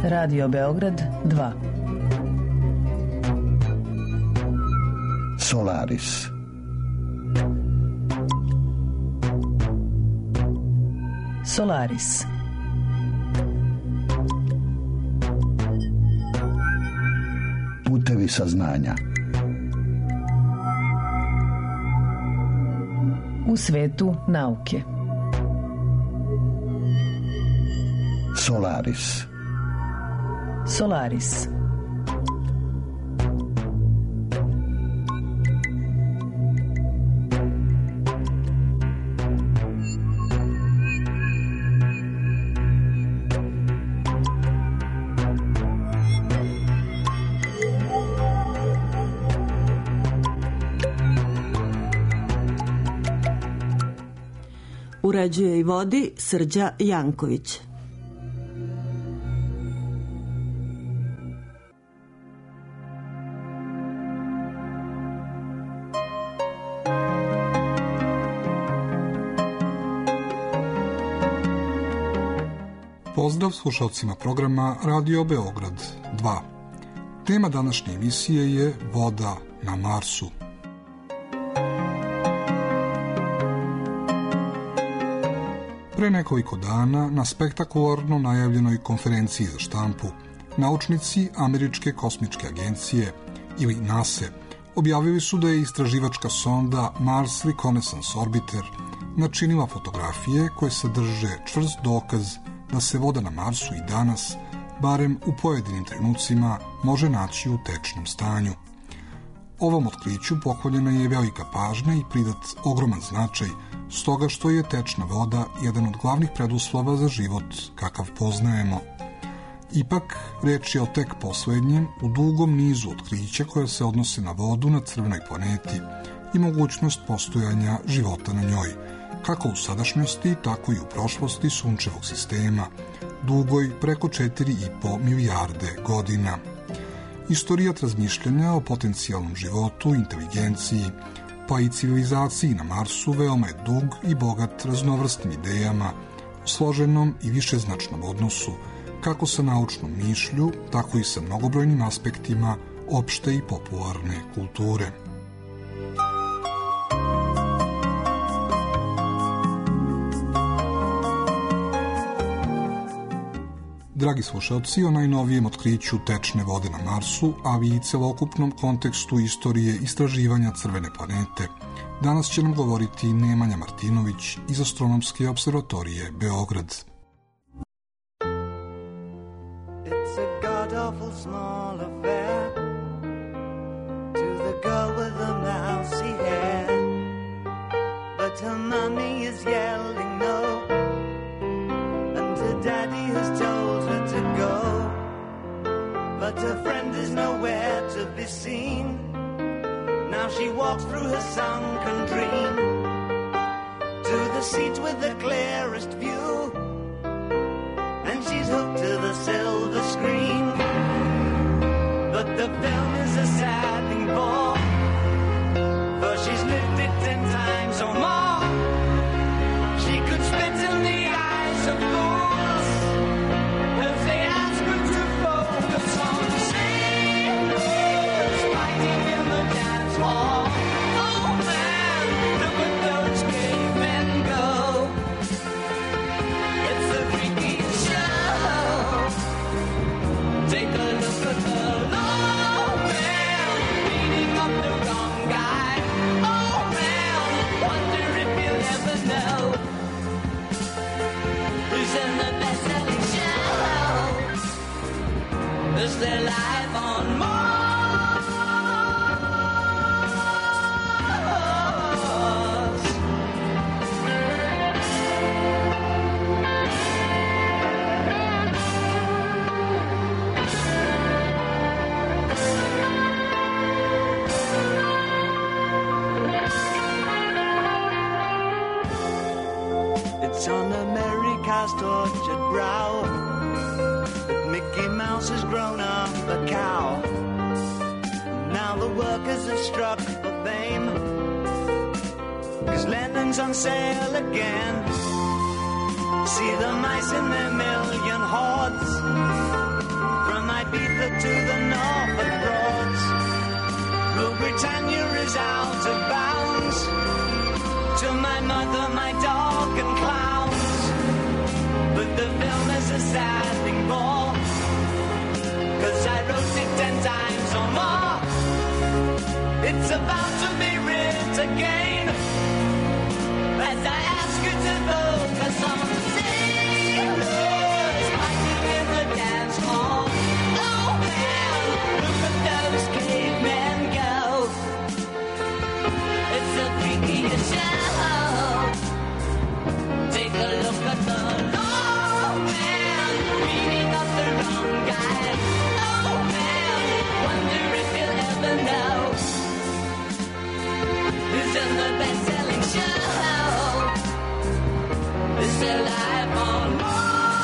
Radio Beograd 2. Solaris. Solaris. Putevi saznanja. U svetu nauke. Solaris. Solaris. Uređuje i vodi Srđa Janković. Pozdrav slušalcima programa Radio Beograd 2. Tema današnje emisije je voda na Marsu. Pre nekoliko dana na spektakularno najavljenoj konferenciji za štampu naučnici Američke kosmičke agencije ili NASA objavili su da je istraživačka sonda Mars Reconnaissance Orbiter načinila fotografije koje sadrže čvrst dokaz da se voda na Marsu i danas, barem u pojedinim trenucima, može naći u tečnom stanju. Ovom otkriću pohvaljena je velika pažnja i pridat ogroman značaj, stoga što je tečna voda jedan od glavnih preduslova za život kakav poznajemo. Ipak, reč je o tek poslednjem u dugom nizu otkrića koja se odnose na vodu na crvenoj planeti i mogućnost postojanja života na njoj, kako u sadašnjosti, tako i u prošlosti sunčevog sistema, dugoj preko 4,5 milijarde godina. Istorijat razmišljanja o potencijalnom životu, inteligenciji, pa i civilizaciji na Marsu veoma je dug i bogat raznovrsnim idejama, složenom i višeznačnom odnosu, kako sa naučnom mišlju, tako i sa mnogobrojnim aspektima opšte i popularne kulture. Dragi slušalci, o najnovijem otkriću tečne vode na Marsu, ali i celokupnom kontekstu istorije istraživanja crvene planete, danas će nam govoriti Nemanja Martinović iz Astronomske observatorije Beograd. It's a god-awful small affair to the girl with the mousy hair, but her mommy is yelling no, and her daddy has told her to go, but her friend is nowhere to be seen. Now she walks through her sunken dream to the seat with the clearest view, and she's hooked to the silver screen. But the film is a sad thing for she's lived it 10 times or more. She could spit in the eyes of fools if they ask her to focus on sailors fighting in the dance hall. Oh man, look at those cavemen go. It's a freaky show. Take a look at the low man beating up the wrong guy. Oh man, wonder if you'll ever know who's in the best-selling show. Is there life on Mars? It's on America's tortured brow that Mickey Mouse has grown up a cow. Now the workers have struck for fame, 'cause Lennon's on sale again. See the mice in their million hordes author, my dog and clowns, but the film is a sad thing more, 'cause I wrote it 10 times or more. It's about to be written again, as I ask you to vote for some sailors fighting in the dance hall. Oh man, look at those cavemen go. It's a freaky show. Take a look at the long man beating up the wrong guy. Oh man, wonder if you'll ever know who's in the best-selling show. Is there life on Mars?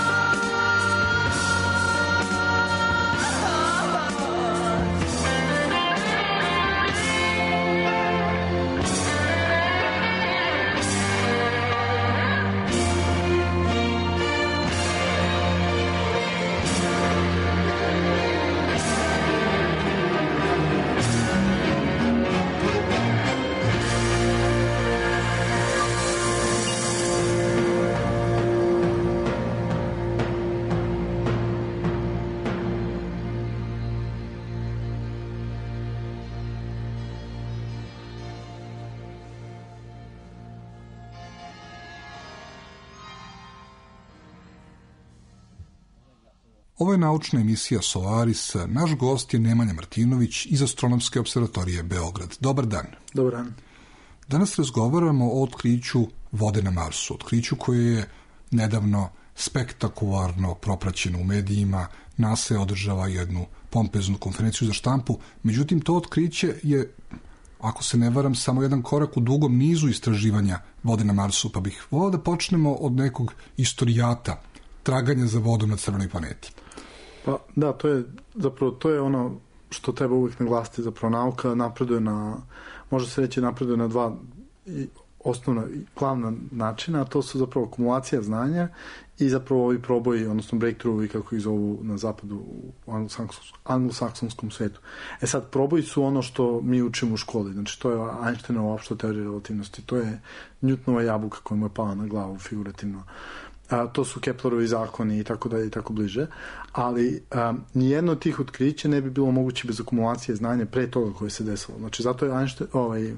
Ovo je naučna emisija Solaris. Naš gost je Nemanja Martinović iz Astronomske observatorije Beograd. Dobar dan. Dobar dan. Danas razgovaramo o otkriću vode na Marsu. Otkriću koje je nedavno spektakularno propraćeno u medijima. NASA održava jednu pompeznu konferenciju za štampu. Međutim, to otkriće je, ako se ne varam, samo jedan korak u dugom nizu istraživanja vode na Marsu. Pa bih volao da počnemo od nekog istorijata traganja za vodom na crvenoj planeti. Pa da, to je ono što treba uvijek naglasiti. Zapravo nauka napreduje može se reći napreduje na dva osnovna glavna načina, a to su zapravo akumulacija znanja i zapravo ovi proboji, odnosno breakthrough-ovi, kako ih zovu na zapadu u anglosaksonskom svetu. Sad, proboji su ono što mi učimo u školi. Znači, to je Einsteinova opšta teorija relativnosti. To je Newtonova jabuka koja mu je pala na glavu figurativno. To su Keplerovi zakoni i tako dalje i tako bliže, ali nijedno od tih otkrića ne bi bilo moguće bez akumulacije znanja pre toga koje se desilo. Znači, zato je Einstein,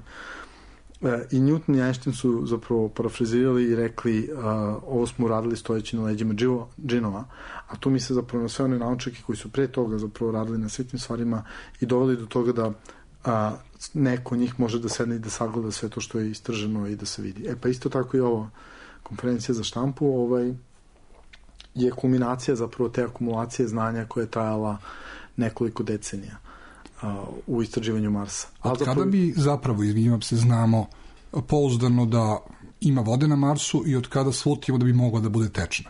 i Newton i Einstein su zapravo parafrazirali i rekli ovo smo uradili stojeći na leđima džinova, a tu mi se zapravo na sve one naučnike koji su pre toga zapravo radili na svim tim stvarima i doveli do toga da neko njih može da sedne i da sagleda sve to što je istraženo i da se vidi. Pa isto tako i ovo konferencija za štampu je kulminacija zapravo te akumulacije znanja koja je trajala nekoliko decenija u istraživanju Marsa. Od kada bi zapravo, izvinjavam se, znamo pouzdano da ima vode na Marsu i od kada slutimo da bi mogla da bude tečna?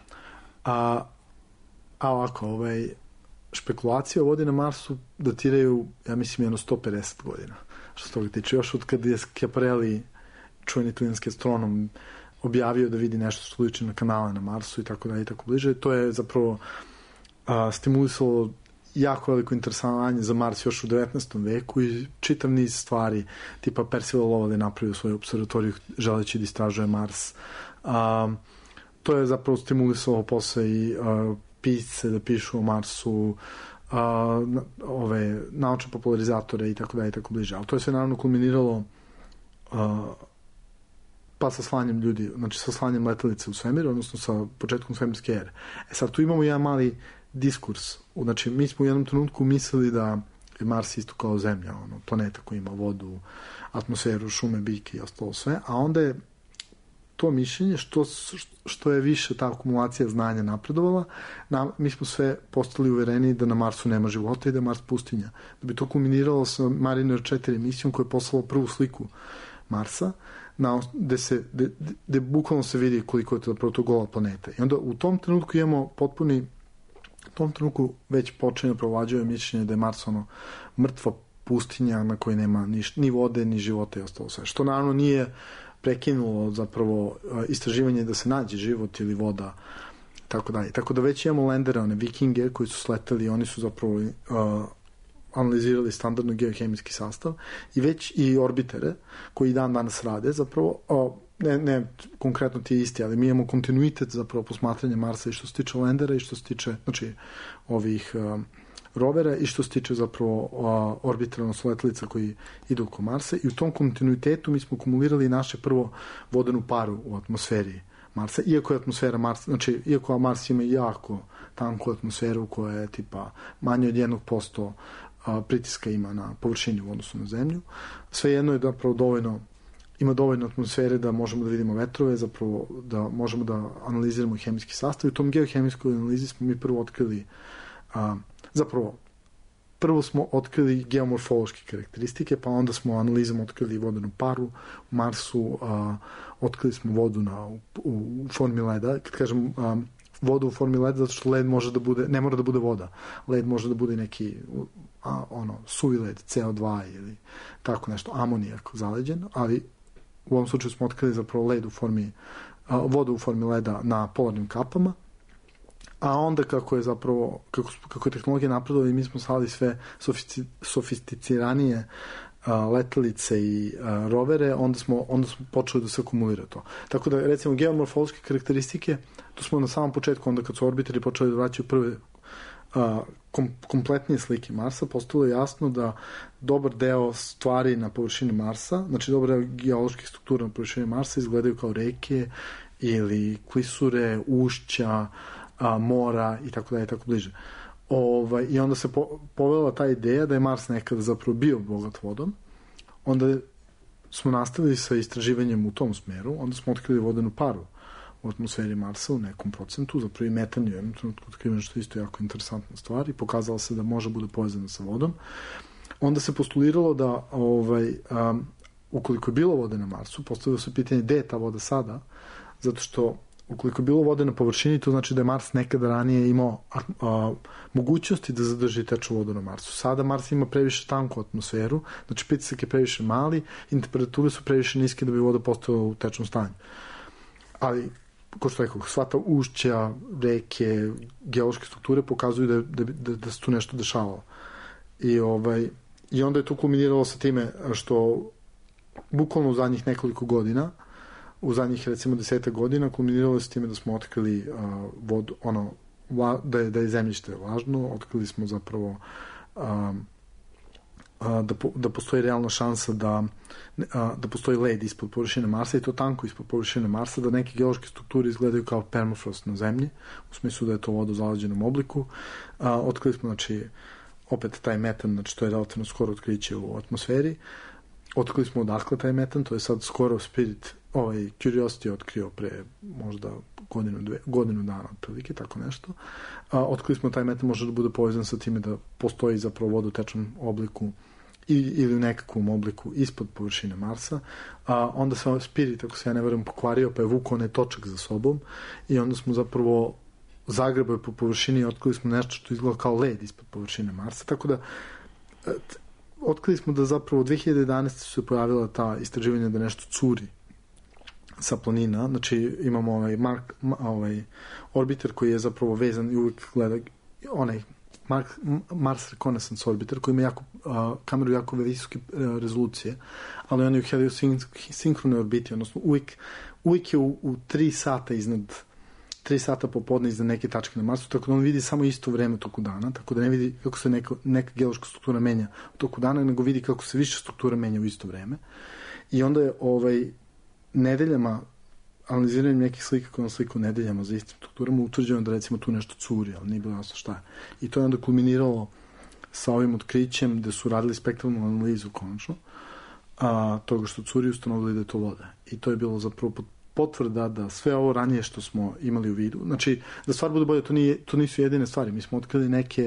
Ovako, špekulacije o vodi na Marsu datiraju, ja mislim, jedno 150 godina. Što se toga tiče, još od kada je Schiaparelli, čuveni italijanski astronom, objavio da vidi nešto što liči na kanale na Marsu i tako dalje i tako bliže. To je zapravo stimulisalo jako veliko interesovanje za Mars još u 19. veku i čitav niz stvari, tipa Percival Lowell je napravio svoju observatoriju želeći da istražuje Mars. To je zapravo stimulisalo posle i pisce da pišu o Marsu, naučne popularizatore i tako dalje i tako bliže. Ali to je sve naravno kulminiralo pa sa slanjem ljudi, znači sa slanjem letelice u svemir, odnosno sa početkom svemirske ere. Sad tu imamo jedan mali diskurs. Znači, mi smo u jednom trenutku mislili da je Mars isto kao Zemlja, planeta koja ima vodu, atmosferu, šume, biljke i ostalo sve, a onda je to mišljenje, što je više ta akumulacija znanja napredovala, mi smo sve postali uvereni da na Marsu nema života i da je Mars pustinja. Da bi to kulminiralo sa Mariner 4 emisijom koja je poslala prvu sliku Marsa, gde bukvalno se vidi koliko je to gola planeta. I onda u tom trenutku imamo u tom trenutku već počinje provlađuje mišljenje da je Mars mrtva pustinja na kojoj nema ni vode, ni života i ostalo sve. Što naravno nije prekinulo zapravo istraživanje da se nađe život ili voda, tako dalje. Tako da već imamo lendere, one vikinge koji su sleteli, oni su zapravo analizirali standardno geohemijski sastav i već i orbitere koji dan danas rade zapravo ne konkretno ti isti, ali mi imamo kontinuitet zapravo posmatranja Marsa i što se tiče landera i što se tiče, znači, ovih rovera i što se tiče zapravo orbitalno letelica koji idu oko Marsa, i u tom kontinuitetu mi smo kumulirali naše prvo vodenu paru u atmosferi Marsa, iako je atmosfera Marsa, znači, iako Mars ima jako tanku atmosferu koja je tipa manje od 1% pritiska ima na površini u odnosu na Zemlju, svejedno je zapravo ima dovoljno atmosfere da možemo da vidimo vetrove, zapravo da možemo da analiziramo hemijski sastav. U tom geohemijskoj analizi smo mi prvo otkrili prvo smo otkrili geomorfološke karakteristike, pa onda smo analizom otkrili vodenu paru u Marsu, otkrili smo vodu u formi leda. Kad kažem vodu u formi leda, zato što led može da bude, ne mora da bude voda. Led može da bude neki suvi led, CO2 ili tako nešto, amonijak zaleđen, ali u ovom slučaju smo otkrili zapravo led u formi, vodu u formi leda na polarnim kapama, a onda kako je tehnologija napredovala i mi smo slali sve sofisticiranije letelice i rovere, onda smo počeli da se akumulira to. Tako da, recimo, geomorfološke karakteristike, tu smo na samom početku, onda kad su orbiteri počeli da vraćaju prve kompletnije slike Marsa, postalo je jasno da dobar deo stvari na površini Marsa, znači dobar deo geoloških struktura na površini Marsa izgledaju kao reke ili klisure, ušća, mora i tako dalje, tako bliže. I onda se povela ta ideja da je Mars nekada zapravo bio bogat vodom. Onda smo nastavili sa istraživanjem u tom smeru, onda smo otkrili vodenu paru u atmosferi Marsa u nekom procentu, zapravo i metan je u jednom trenutku otkriven, što je isto jako interesantna stvar, i pokazala se da može bude povezana sa vodom. Onda se postuliralo da ukoliko je bilo vode na Marsu, postavilo se pitanje gde je ta voda sada, zato što ukoliko je bilo vode na površini, to znači da je Mars nekada ranije imao mogućnosti da zadrži tečnu vodu na Marsu. Sada Mars ima previše tanku atmosferu, znači pritisak je previše mali i temperature su previše niske da bi voda postojala u tečnom stanju. Ali, ko što rekao, sva ta ušća, reke, geološke strukture pokazuju da se tu nešto dešavalo. I onda je to kulminiralo sa time što bukvalno u zadnjih nekoliko godina, u zadnjih recimo 10 godina, kulminiralo se s time da smo otkrili vodu, da je zemljište važno, otkrili smo zapravo da postoji realna šansa da postoji led ispod površine Marsa, i to tanko ispod površine Marsa, da neke geološke strukture izgledaju kao permafrost na zemlji, u smislu da je to voda u zalađenom obliku. Otkrili smo, znači, opet taj metan, znači to je relativno skoro otkriće u atmosferi. Otkrili smo odakle taj metan, to je sad skoro Spirit, Curiosity je otkrio pre možda godinu dana otprilike, tako nešto. Otkrili smo taj metan može da bude povezan sa time da postoji zapravo voda u tečnom obliku ili u nekakvom obliku ispod površine Marsa. Onda se Spirit, ako se ja ne verujem, pokvario, pa je vukao onaj točak za sobom, i onda smo zapravo zagrebali po površini i otkrili smo nešto što izgleda kao led ispod površine Marsa, tako da otkrili smo da zapravo 2011. su se pojavila ta istraživanja da nešto curi sa planina, znači imamo orbiter koji je zapravo vezan i uvijek gleda Mars Reconnaissance Orbiter koji ima kameru jako visoke rezolucije, ali on je u heliosinkronoj orbiti, odnosno uvijek je u 3 sata iznad 3 sata popodne iznad neke tačke na Marsu, tako da on vidi samo isto vreme u toku dana, tako da ne vidi kako se neka geološka struktura menja u toku dana, nego vidi kako se više struktura menja u isto vreme. I onda je nedeljama, analiziranjem nekih slika koje on sliku nedeljama za istim strukturama, utvrđeno da recimo tu nešto curi, ali nije bilo jasno šta je. I to je onda kulminiralo sa ovim otkrićem gde su radili spektralnu analizu konačno toga što curi, ustanovili da je to voda. I to je bilo zapravo potvrda da sve ovo ranije što smo imali u vidu, znači da stvar bude bolje, to nisu jedine stvari. Mi smo otkrili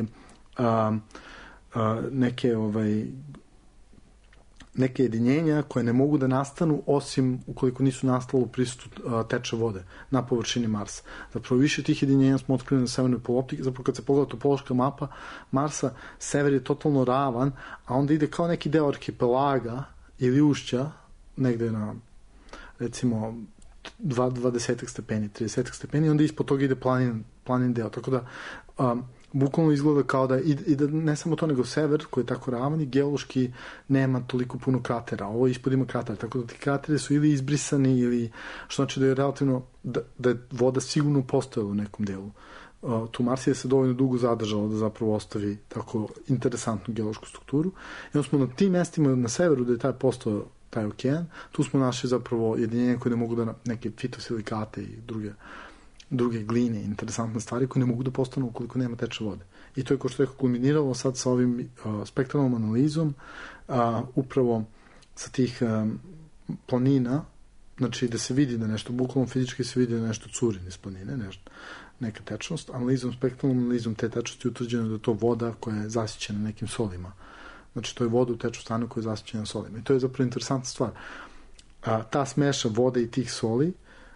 neke jedinjenja koje ne mogu da nastanu osim ukoliko nisu nastalo u prisustvu teče vode na površini Marsa. Zapravo više tih jedinjenja smo otkrili na severnoj poloptiki, zapravo kad se pogleda topološka mapa Marsa, sever je totalno ravan, a onda ide kao neki deo arhipelaga ili ušća, negde na recimo 20 stepeni, 30 stepeni, onda ispod toga ide planin deo, tako da bukvalno izgleda kao da, i da ne samo to, nego sever koji je tako ravan i geološki nema toliko puno kratera. Ovo ispod ima krater, tako da ti krateri su ili izbrisani ili, što znači da je relativno, da je voda sigurno postojala u nekom delu. Tu Marsija se dovoljno dugo zadržala da zapravo ostavi tako interesantnu geološku strukturu. I onda smo na tim mestima na severu, da je postojao taj okean, tu smo našli zapravo jedinjenja koje ne mogu da, neke fitosilikate i druge gline, interesantne stvari koje ne mogu da postanu ukoliko nema teče vode. I to je, kao što je kulminiralo sad sa ovim spektralnom analizom, upravo sa tih planina, znači da se vidi da nešto, bukvalno fizički se vidi da nešto curi iz planine, neka tečnost, spektralnom analizom te tečnosti utvrđeno da je to voda koja je zasićena nekim solima. Znači, to je voda u tečnom stanju koja je zasićena solima. I to je zapravo interesantna stvar. Ta smeša vode i tih soli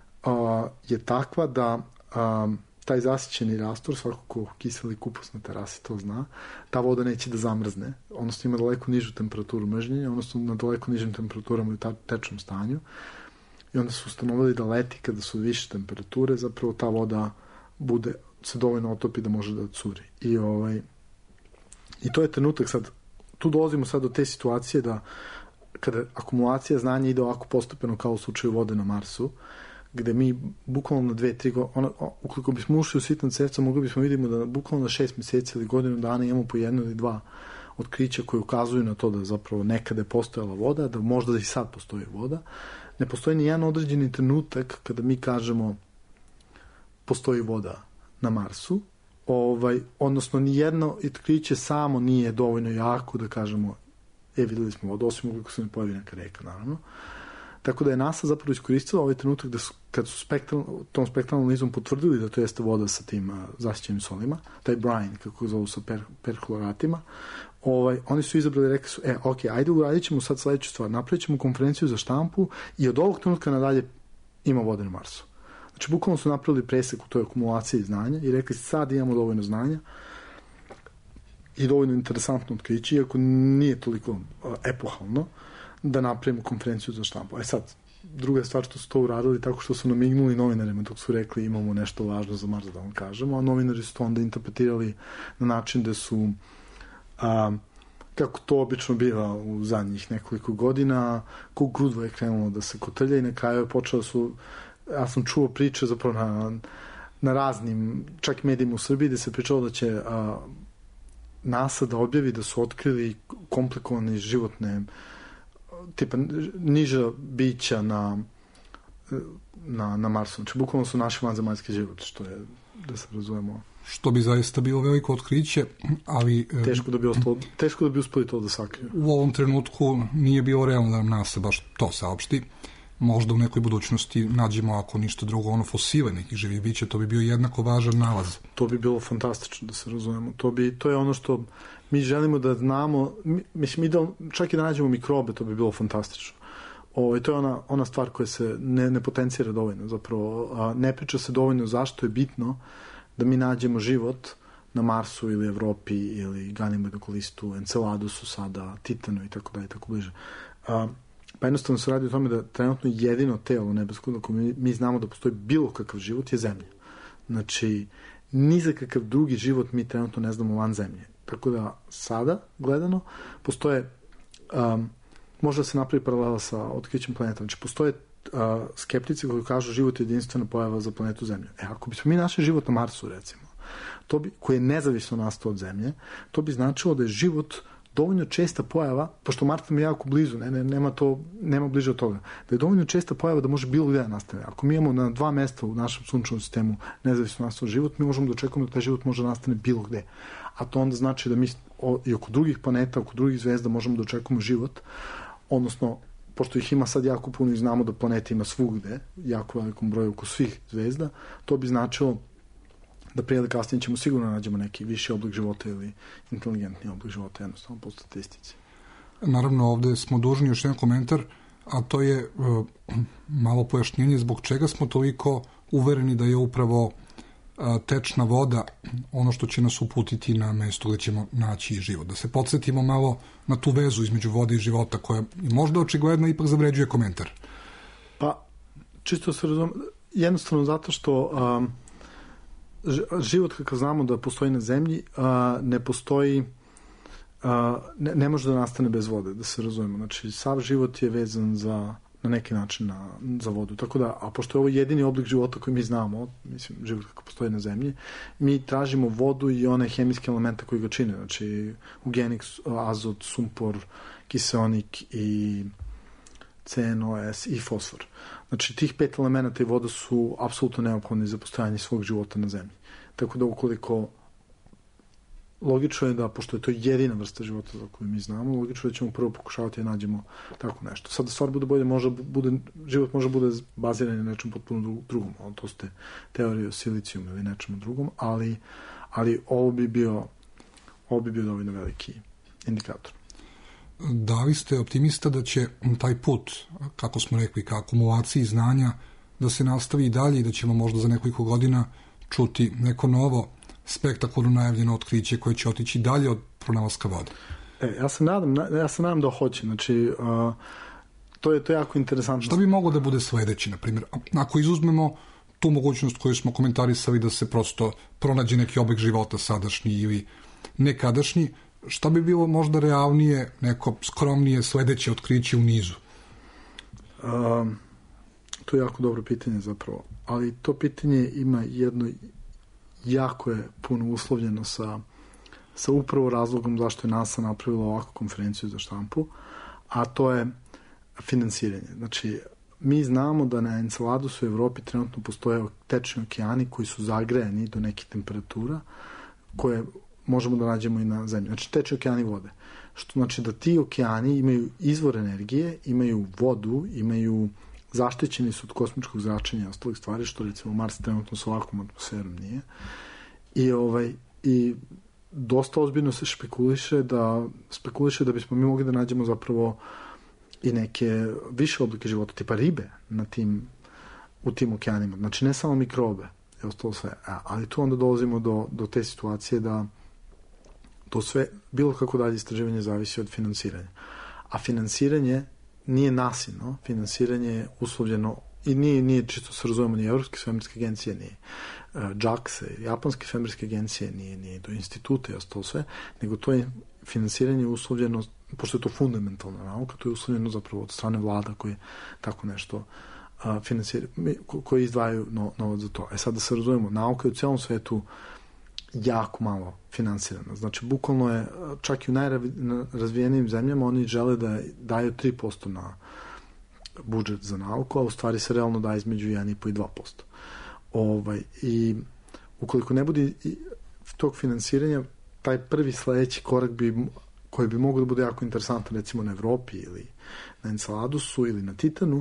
je takva da taj zasićeni rastor, svako ko kiseli kupus na terasi to zna, ta voda neće da zamrzne, odnosno ima daleko nižu temperaturu mržnjenja, odnosno na daleko nižim temperaturama u tečnom stanju. I onda su ustanovili da leti kada su više temperature, zapravo ta voda se dovoljno otopi da može da curi. I to je trenutak sad, tu dolazimo sad do te situacije da kada akumulacija znanja ide ovako postepeno kao u slučaju vode na Marsu, gde mi bukvalno na 2-3 godine, ukoliko bismo ušli u sitan cevca, mogli bismo vidimo da bukvalno na 6 meseci ili godinu dana imamo po 1 ili 2 otkrića koje ukazuju na to da zapravo nekada je postojala voda, da možda i sad postoji voda. Ne postoji ni jedan određeni trenutak kada mi kažemo postoji voda na Marsu, odnosno ni jedno otkriće samo nije dovoljno jako da kažemo videli smo vodu, osim ukoliko se ne pojavi neka reka, naravno. Tako da je NASA zapravo iskoristila ovaj trenutak da kad su tom spektralnom analizom potvrdili da to jeste voda sa tim zasićenim solima, taj brine, kako ga zovu sa perhloratima, oni su izabrali i rekli su, ajde uradit ćemo sad sledeću stvar, napravit ćemo konferenciju za štampu i od ovog trenutka nadalje ima vode na Marsu. Znači, bukvalno su napravili presek u toj akumulaciji znanja i rekli sad imamo dovoljno znanja i dovoljno interesantno otkriće, iako nije toliko epohalno, da napravimo konferenciju za štampu. Sad, druga stvar što su to uradili tako što su namignuli novinarima dok su rekli imamo nešto važno za Mars da vam kažemo, a novinari su to onda interpretirali na način da su kako to obično biva u zadnjih nekoliko godina, kog grudvo je krenulo da se kotrlja i na kraju je počelo ja sam čuo priče zapravo na raznim, čak medijima u Srbiji, gde se pričalo da će NASA da objavi da su otkrili komplikovane životne tipa niža bića na Marsu. Znači, bukvalno su naši vanzemaljski život, što je, da se razumemo. Što bi zaista bilo veliko otkriće, ali teško da bi uspeli to da sakriju. U ovom trenutku nije bilo realno da nam NASA baš to saopšti. Možda u nekoj budućnosti nađemo, ako ništa drugo, fosile nekih živih bića, to bi bio jednako važan nalaz. To bi bilo fantastično, da se razumemo. To je ono što mi želimo da znamo, mislim, čak i da nađemo mikrobe, to bi bilo fantastično. To je ona stvar koja se ne potencira dovoljno, zapravo ne priča se dovoljno zašto je bitno da mi nađemo život na Marsu ili Evropi ili Ganimedog listu, Enceladusu sada, Titanu i tako dalje, tako bliže. Pa jednostavno se radi o tome da trenutno jedino telo nebesko, ako mi znamo da postoji bilo kakav život, je Zemlja. Znači, ni za kakav drugi život mi trenutno ne znamo van Zemlje. Tako da sada, gledano, postoje, možda se napravi paralela sa otkrićem planeta. Znači, postoje skeptici koji kažu život je jedinstvena pojava za planetu Zemlju. Ako bismo mi našli život na Marsu, recimo, koji je nezavisno nastao od Zemlje, to bi značilo da je život dovoljno česta pojava, pošto Mars nam je jako blizu, nema bliže od toga, da je dovoljno česta pojava da može bilo gde da nastane. Ako mi imamo na 2 mesta u našem sunčevom sistemu nezavisno nastao život, mi možemo da očekujemo da taj život može da nastane bilo gde. A to onda znači da mi i oko drugih planeta, oko drugih zvezda možemo da očekujemo život, odnosno, pošto ih ima sad jako puno i znamo da planeta ima svugde, jako velikom broju oko svih zvezda, to bi značilo da prije ili kasnije ćemo sigurno nađemo neki viši oblik života ili inteligentni oblik života, jednostavno po statistici. Naravno, ovde smo dužni još jedan komentar, a to je malo pojašnjenje zbog čega smo toliko uvereni da je upravo tečna voda ono što će nas uputiti na mesto gde ćemo naći i život. Da se podsjetimo malo na tu vezu između vode i života koja je možda očigledno ipak zavređuje komentar. Pa, čisto se razumem, jednostavno zato što život kakav znamo da postoji na zemlji ne postoji, ne može da nastane bez vode, da se razumemo. Znači, sav život je vezan na neki način za vodu. Tako da, a pošto je ovo jedini oblik života koji mi znamo, mislim, život kako postoji na zemlji, mi tražimo vodu i one hemijske elemente koji ga čine. Znači, ugljenik, azot, sumpor, kiseonik i CNOS i fosfor. Znači, tih 5 elementa i voda su apsolutno neophodni za postojanje svog života na zemlji. Tako da, ukoliko logično je da, pošto je to jedina vrsta života za koju mi znamo, logično je da ćemo prvo pokušavati da nađemo tako nešto. Sad da stvar bude bolje, život može bude baziran na nečem potpuno drugom. To su te teorije o silicijumu ili nečemu drugom, ali ovo bi bio dovoljno veliki indikator. Da li ste optimista da će taj put, kako smo rekli, ka akumulaciji znanja, da se nastavi i dalje i da ćemo možda za nekoliko godina čuti neko novo spektakularno najavljeno otkriće koje će otići dalje od pronalaska vode? Ja se nadam da hoće. Znači, to je jako interesantno. Šta bi moglo da bude sledeće, na primjer? Ako izuzmemo tu mogućnost koju smo komentarisali da se prosto pronađe neki oblik života sadašnji ili nekadašnji, šta bi bilo možda realnije, neko skromnije sledeće otkriće u nizu? To je jako dobro pitanje zapravo. Ali to pitanje ima jedno, jako je puno uslovljeno sa upravo razlogom zašto je NASA napravila ovakvu konferenciju za štampu, a to je finansiranje. Znači, mi znamo da na Enceladusu u Evropi trenutno postoje tečni okeani koji su zagrejani do nekih temperatura koje možemo da nađemo i na zemlji. Znači, tečni okeani vode. Što znači da ti okeani imaju izvor energije, imaju vodu, zaštićeni su od kosmičkog zračenja i ostalih stvari, što recimo Mars trenutno sa ovakvom atmosferom nije. I dosta ozbiljno se špekuliše da bismo mi mogli da nađemo zapravo i neke više oblike života, tipa ribe u tim okeanima. Znači, ne samo mikrobe, je ostalo sve. Ali tu onda dolazimo do te situacije da to sve, bilo kako dalje istraživanje zavisi od finansiranja. A finansiranje nije nasilno, finansiranje je uslovljeno i nije čisto se razumemo, ni Evropske svemirske agencije, ni JAXA, Japanske svemirske agencije, nije do instituta i ostalo sve, nego to je finansiranje uslovljeno, pošto je to fundamentalna nauka, to je uslovljeno zapravo od strane vlada koje tako nešto finansiraju, koji izdvajaju novac za to. Sad da se razumemo, nauka je u celom svetu jako malo finansirana. Znači, bukvalno je, čak i u najrazvijenijim zemljama, oni žele da daju 3% na budžet za nauku, a u stvari se realno daje između 1,5 i 2%. I ukoliko ne bude tog finansiranja, taj prvi sledeći korak koji bi mogao da bude jako interesantan, recimo na Evropi ili na Enceladusu ili na Titanu,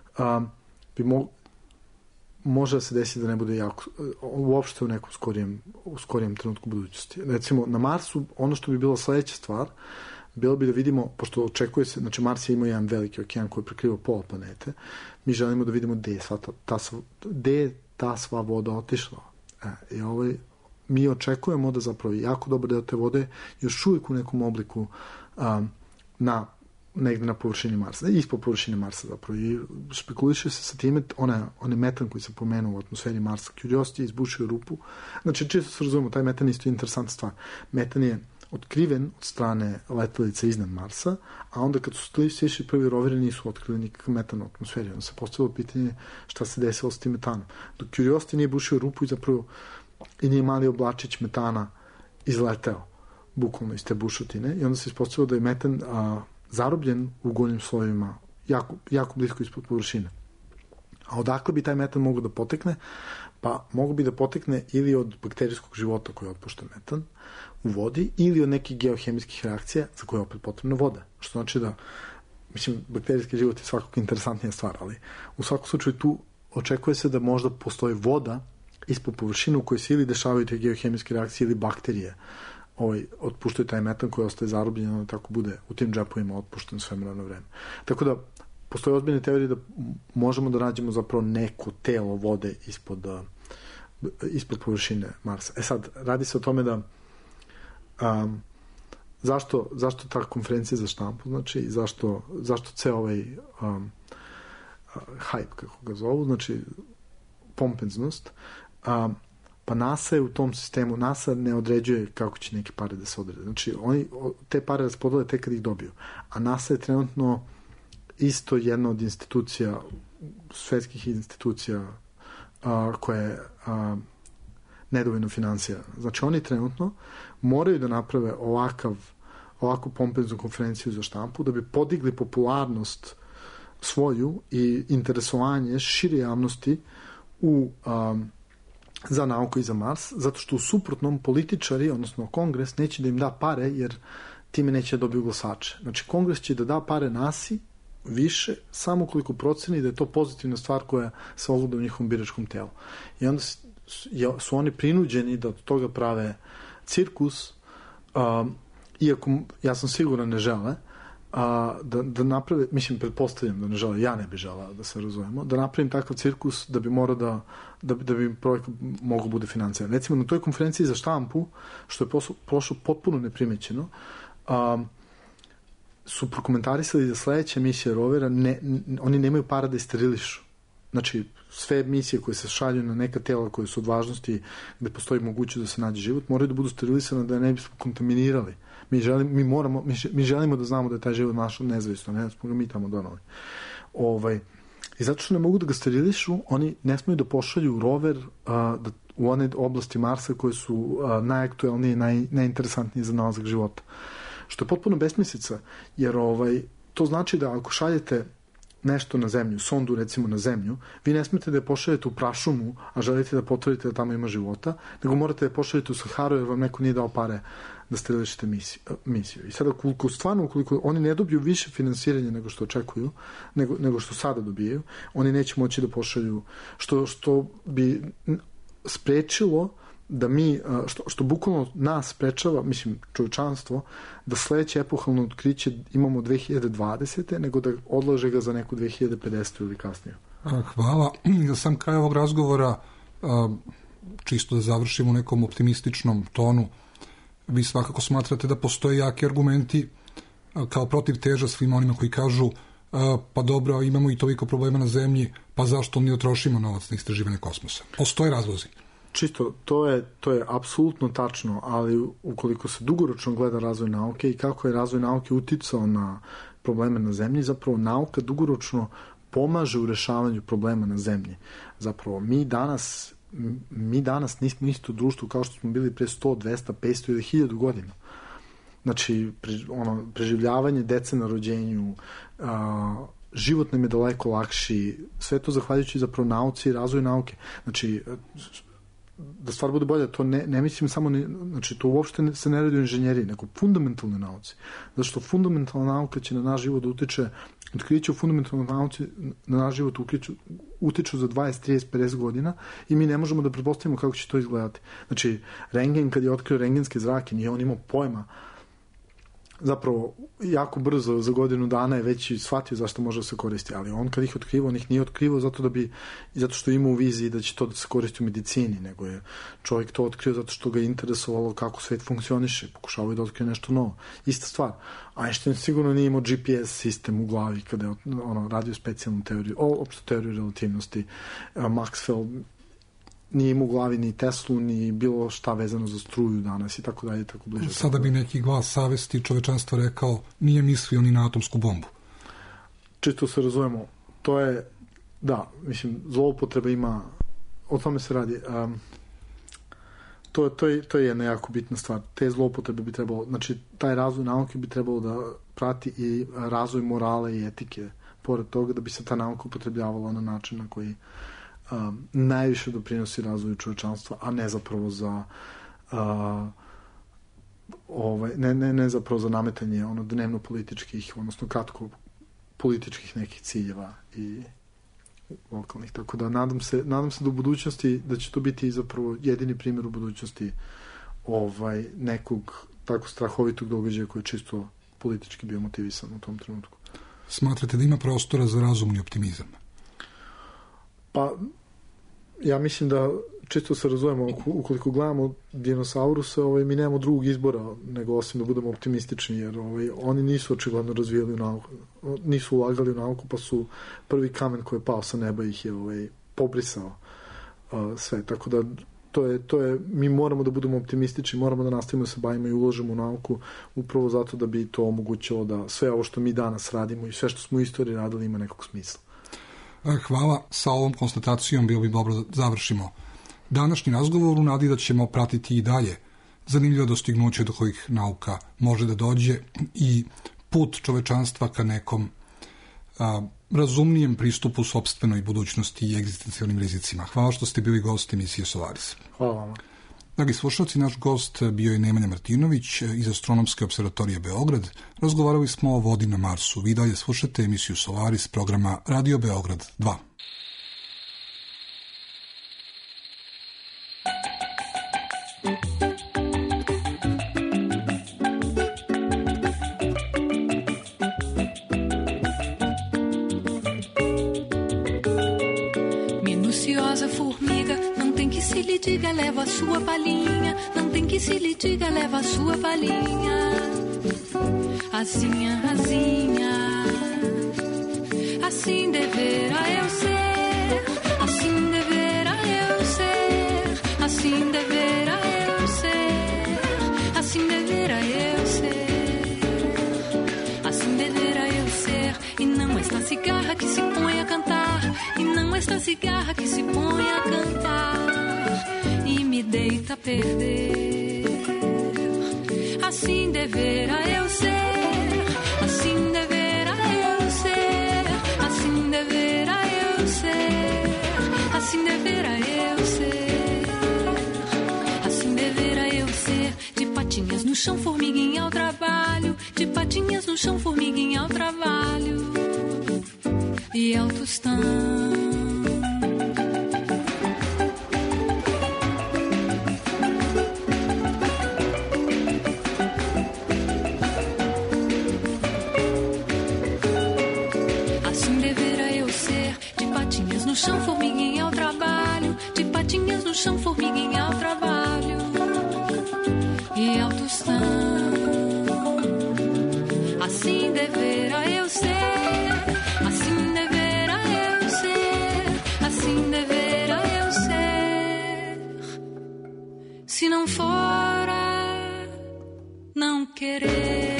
može da se desi da ne bude jako, uopšte u nekom skorijem trenutku budućnosti. Recimo, na Marsu, ono što bi bila sledeća stvar, bilo bi da vidimo, pošto očekuje se, znači Mars je imao jedan veliki okean koji prekriva pola planete, mi želimo da vidimo gde je ta sva voda otišla. Mi očekujemo da zapravo jako dobar deo te vode još uvijek u nekom obliku negde na površini Marsa, ispod površine Marsa zapravo. I špekuliše se sa time, onaj metan koji se pomenuo u atmosferi Marsa, Curiosity je izbušio rupu. Znači, čisto se razumemo, taj metan je isto interesantna stvar. Metan je otkriven od strane letelice iznad Marsa, a onda kad su stišli prvi roveri nisu otkrili nikakav metan u atmosferi. Onda se postavilo pitanje šta se desilo s tim metanom. Dok Curiosity nije bušio rupu i zapravo i nije mali oblačić metana izleteo bukvalno iz te bušotine i onda se ispostavilo da je metan zarobljen u gornjim slojevima jako blisko ispod površine. A odakle bi taj metan mogao da potekne? Pa mogu bi da potekne ili od bakterijskog života koji otpušta metan u vodi ili od nekih geohemijskih reakcija za koje je opet potrebna voda. Što znači da, bakterijski život je svakako interesantnija stvar, ali u svakom slučaju tu očekuje se da možda postoji voda ispod površine u kojoj se ili dešavaju te geohemijske reakcije ili bakterije otpuštaju taj metan koji ostaje zarobljen, ono tako bude u tim džepovima otpušten svemirano vreme. Tako da postoje ozbiljne teorije da možemo da nađemo zapravo neko telo vode ispod površine Marsa. Sad, radi se o tome da zašto ta konferencija za štampu, znači zašto ceo ovaj hype, kako ga zovu, znači pompenznost, Pa NASA je u tom sistemu, NASA ne određuje kako će neke pare da se odrede. Znači, oni te pare raspodele tek kad ih dobiju. A NASA je trenutno isto jedna od institucija, svetskih institucija koje nedovoljno finansira. Znači, oni trenutno moraju da naprave ovakvu pompeznu konferenciju za štampu da bi podigli popularnost svoju i interesovanje šire javnosti za nauku i za Mars, zato što u suprotnom političari, odnosno Kongres, neće da im da pare jer time neće da dobiju glasače. Znači, Kongres će da da pare NASA-i više, samo ukoliko proceni da je to pozitivna stvar koja se ogleda u njihovom biračkom telu. I onda su oni prinuđeni da od toga prave cirkus, iako ja sam siguran ne žele, da naprave, mislim, pretpostavljam da ne žele, ja ne bi želeo da se razumemo, da napravim takav cirkus da bi morao da bi projekat mogu bude financiran. Recimo, na toj konferenciji za štampu, što je prošlo potpuno neprimećeno, su prokomentarisali da sledeća misija rovera, oni nemaju para da isterilišu. Znači, sve misije koje se šalju na neka tela koje su od važnosti, gde postoji mogućnost da se nađe život, moraju da budu sterilisane da ne bismo kontaminirali. Mi želimo da znamo da je taj život naš nezavisno, ne smo ga mi tamo donali. I zato što ne mogu da ga sterilišu, oni ne smiju da pošalju rover u one oblasti Marsa koje su najaktuelnije i najinteresantnije za nalazak života. Što je potpuno besmislica, jer to znači da ako šaljete nešto na zemlju, sondu recimo na zemlju, vi ne smete da je pošaljete u prašumu, a želite da potvrdite da tamo ima života, nego morate da je pošaljete u Saharu jer vam neko nije dao pare da sterilišete misiju. I sada ukoliko oni ne dobiju više finansiranja nego što očekuju, nego što sada dobijaju, oni neće moći da pošalju, što bi sprečilo da mi, što bukvalno nas sprečava, mislim, čovječanstvo, da sledeće epohalno otkriće imamo 2020. nego da odlaže ga za neku 2050. ili kasnije. Hvala. Za sam kraj ovog razgovora, čisto da završimo u nekom optimističnom tonu, vi svakako smatrate da postoje jaki argumenti kao protiv teža svima onima koji kažu pa dobro, imamo i toliko problema na zemlji, pa zašto ne trošimo novac na istraživanje kosmosa? Postoje razlozi. Čisto, to je apsolutno tačno, ali ukoliko se dugoročno gleda razvoj nauke i kako je razvoj nauke uticao na probleme na zemlji, zapravo nauka dugoročno pomaže u rešavanju problema na zemlji. Zapravo, mi danas nismo isto društvo kao što smo bili pre 100, 200, 500 ili 1000 godina. Znači, preživljavanje dece na rođenju, život nam je daleko lakši, sve to zahvaljujući zapravo nauci i razvoju nauke. Znači, da stvar bude bolja, to ne mislim samo, znači to uopšte se ne radi o inženjeriji, nego fundamentalne nauci. Zato što fundamentalna nauka će na naš život da utiče, otkriće u fundamentalnoj nauci na naš život utiču za 20, 30, 50 godina i mi ne možemo da pretpostavimo kako će to izgledati. Znači, Rentgen, kad je otkrio rentgenske zrake, nije on imao pojma. Zapravo, jako brzo, za godinu dana je već shvatio zašto može da se koristi, ali on kad ih otkrivao, on ih nije otkrivao zato što ima u viziji da će to da se koristi u medicini, nego je čovjek to otkrio zato što ga je interesovalo kako svet funkcioniše, pokušavaju da otkrije nešto novo. Ista stvar. Einstein sigurno nije imao GPS sistem u glavi kada je radio specijalnu teoriju, opštu teoriju relativnosti. Maxwell nije imao u glavi ni Teslu, ni bilo šta vezano za struju danas i tako dalje, tako bliže. Sada bi neki glas savesti čovečanstva rekao, nije mislio ni na atomsku bombu. Čisto se razumemo. To je, da, mislim, zloupotreba ima, o tome se radi. To je jedna jako bitna stvar. Te zloupotrebe bi trebalo, znači, taj razvoj nauke bi trebalo da prati i razvoj morale i etike, pored toga da bi se ta nauka upotrebljavala na način na koji najviše doprinosi razvoju čovečanstva, a ne zapravo za ne zapravo za nametanje dnevno političkih, odnosno kratko političkih nekih ciljeva i lokalnih. Tako da nadam se da u budućnosti da će to biti zapravo jedini primjer u budućnosti nekog tako strahovitog događaja koji je čisto politički bio motivisan u tom trenutku. Smatrate da ima prostora za razumni optimizam? Pa, ja mislim da čisto se razumemo, ukoliko gledamo dinosauruse, mi nemamo drugog izbora nego osim da budemo optimistični, jer oni nisu očigledno razvijali u nauku, nisu ulagali u nauku, pa su prvi kamen koji je pao sa neba ih je pobrisao sve, tako da to je, mi moramo da budemo optimistični, moramo da nastavimo da se bavimo i uložimo u nauku upravo zato da bi to omogućilo da sve ovo što mi danas radimo i sve što smo u istoriji radili ima nekog smisla. Hvala. Sa ovom konstatacijom bilo bi dobro da završimo današnji razgovor u nadi da ćemo pratiti i dalje zanimljivo dostignuće do kojih nauka može da dođe i put čovečanstva ka nekom razumnijem pristupu sopstvenoj budućnosti i egzistencijalnim rizicima. Hvala što ste bili gost emisije Solaris. Hvala vama. Dragi slušalci, naš gost bio je Nemanja Martinović iz Astronomske observatorije Beograd. Razgovarali smo o vodi na Marsu. Vi dalje slušate emisiju Solaris programa Radio Beograd 2. Minuciosa formiga, não tem que se lhe diga, leva a sua palhinha. Não tem que se lhe diga, leva a sua palhinha. Asinha, asinha, assim deverá eu ser. Assim deverá eu ser. Assim deverá eu ser. Assim deverá eu ser. Assim deverá eu ser. E não esta cigarra que se põe a cantar. E não esta cigarra que se põe a cantar e me deita a perder. Assim deverá eu ser. Assim deverá eu ser. Assim deverá eu ser. Assim deverá eu ser. Assim deverá eu ser. De patinhas no chão, formiguinha ao trabalho. De patinhas no chão, formiguinha ao trabalho. E ao tostão. Assim deverá eu ser. De patinhas no chão, formiguinha ao trabalho. De patinhas no chão, formiguinha ao trabalho. E ao tostão. Assim deverá eu ser. Assim deverá eu ser. Assim deverá eu ser. Se não fora, não querer.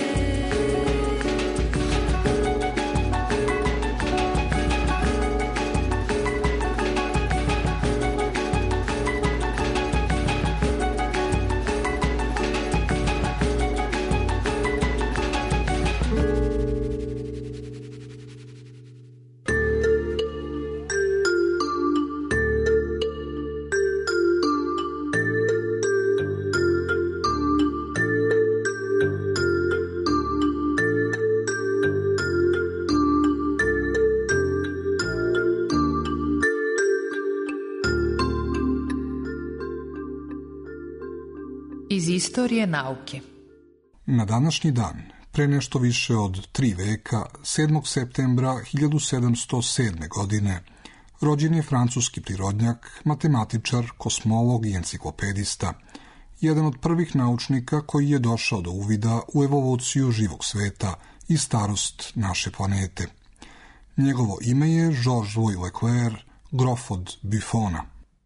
Iz istorije nauke. Na današnji dan, pre nešto više od 3 veka, 7. septembra 1707. godine, rođen je francuski prirodnjak, matematičar, kosmolog i enciklopedista, jedan od prvih naučnika koji je došao do uvida u evoluciju živog sveta i starost naše planete. Njegovo ime je Georges Louis Leclerc, grof od Buffona.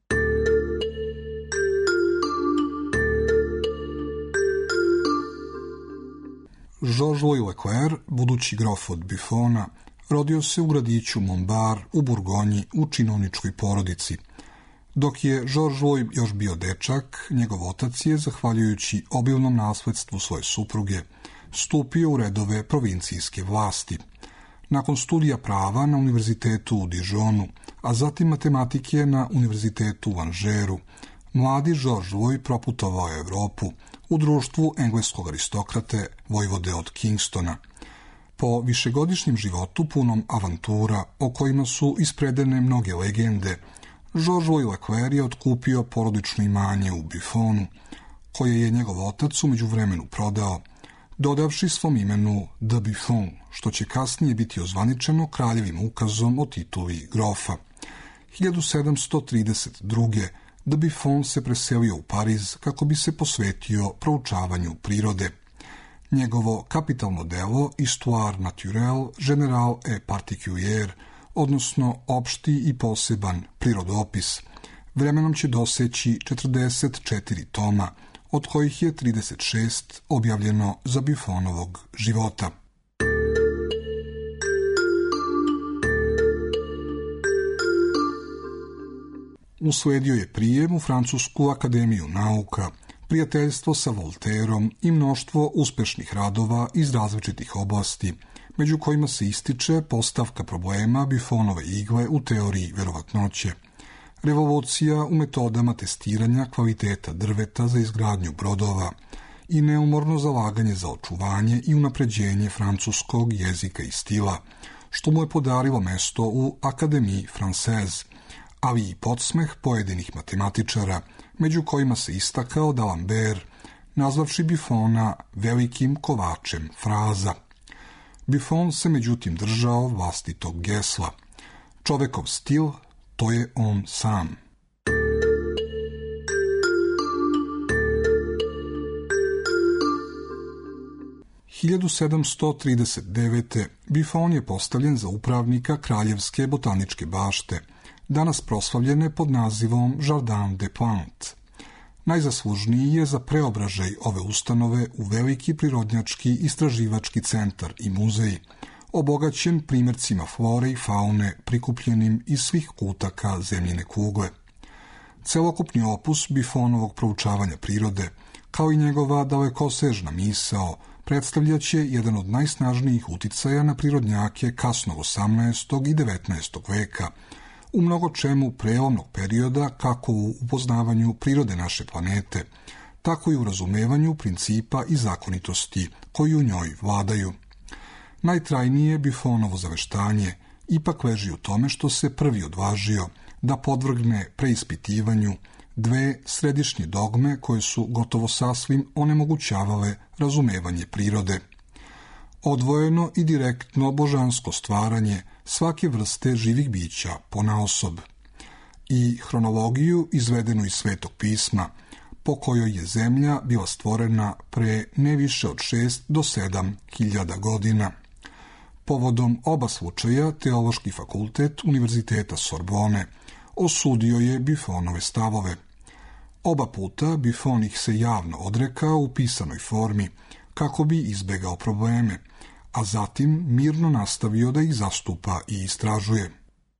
Georges Louis Leclerc, budući grof od Buffona, rodio se u gradiću Montbar u Burgonji u činovničkoj porodici. Dok je Georges Louis još bio dečak, njegov otac je, zahvaljujući obilnom nasledstvu svoje supruge, stupio u redove provincijske vlasti. Nakon studija prava na univerzitetu u Dijonu, a zatim matematike na univerzitetu u Anžeru, mladi Georges Louis proputovao je Evropu u društvu engleskog aristokrate vojvode od Kingstona. Po višegodišnjem životu punom avantura, o kojima su ispredene mnoge legende, Georges Louis Leclerc je otkupio porodično imanje u Buffonu, koje je njegov otac u međuvremenu prodao, dodavši svom imenu de Buffon, što će kasnije biti ozvaničeno kraljevim ukazom o tituli grofa. 1732. de Buffon se preselio u Pariz kako bi se posvetio proučavanju prirode. Njegovo kapitalno delo Histoire naturelle, générale et particulière, odnosno opšti i poseban prirodopis, vremenom će doseći 44 toma, od kojih je 36 objavljeno za Buffonovog života. Usledio je prijem u Francusku akademiju nauka, prijateljstvo sa Voltaireom i mnoštvo uspešnih radova iz različitih oblasti, među kojima se ističe postavka problema Buffonove igle u teoriji verovatnoće, revolucija u metodama testiranja kvaliteta drveta za izgradnju brodova i neumorno zalaganje za očuvanje i unapređenje francuskog jezika i stila, što mu je podarilo mesto u Académie Française, ali i podsmeh pojedinih matematičara, među kojima se istakao D'Alembert, nazvavši Buffona velikim kovačem fraza. Buffon se međutim držao vlastitog gesla. Čovekov stil, to je on sam. – 1739. Buffon je postavljen za upravnika Kraljevske botaničke bašte, danas proslavljene pod nazivom Jardin des Plantes. Najzaslužniji je za preobražaj ove ustanove u veliki prirodnjački istraživački centar i muzej, obogaćen primjercima flore i faune prikupljenim iz svih kutaka zemljine kugle. Celokupni opus Buffonovog proučavanja prirode, kao i njegova dalekosežna misao, predstavljaće jedan od najsnažnijih uticaja na prirodnjake kasnog 18. i 19. veka, u mnogo čemu prelomnog perioda kako u upoznavanju prirode naše planete, tako i u razumevanju principa i zakonitosti koji u njoj vladaju. Najtrajnije Buffonovo zaveštanje ipak leži u tome što se prvi odvažio da podvrgne preispitivanju dve središnje dogme koje su gotovo sasvim onemogućavale razumevanje prirode. Odvojeno i direktno božansko stvaranje svake vrste živih bića ponaosob i hronologiju izvedenu iz Svetog pisma, po kojoj je zemlja bila stvorena pre ne više od 6 do 7 hiljada godina. Povodom oba slučaja Teološki fakultet Univerziteta Sorbone osudio je Buffonove stavove. Oba puta Buffon ih se javno odrekao u pisanoj formi kako bi izbegao probleme, a zatim mirno nastavio da ih zastupa i istražuje.